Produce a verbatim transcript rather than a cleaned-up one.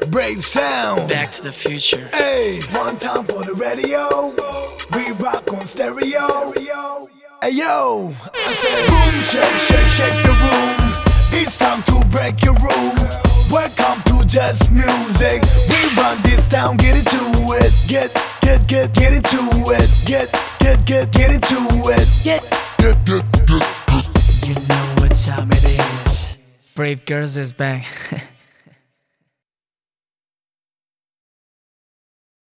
Brave sound. Back to the future. Hey, one time for the radio. We rock on stereo. Hey yo, I said boom, shake, shake, shake the room. It's time to break your rule. Welcome to Just Music. We run this town, get into it. Get, get, get, get into it. Get, get, get, get into it. Get, get, get, get, get. You know what time it is. Brave Girls is back.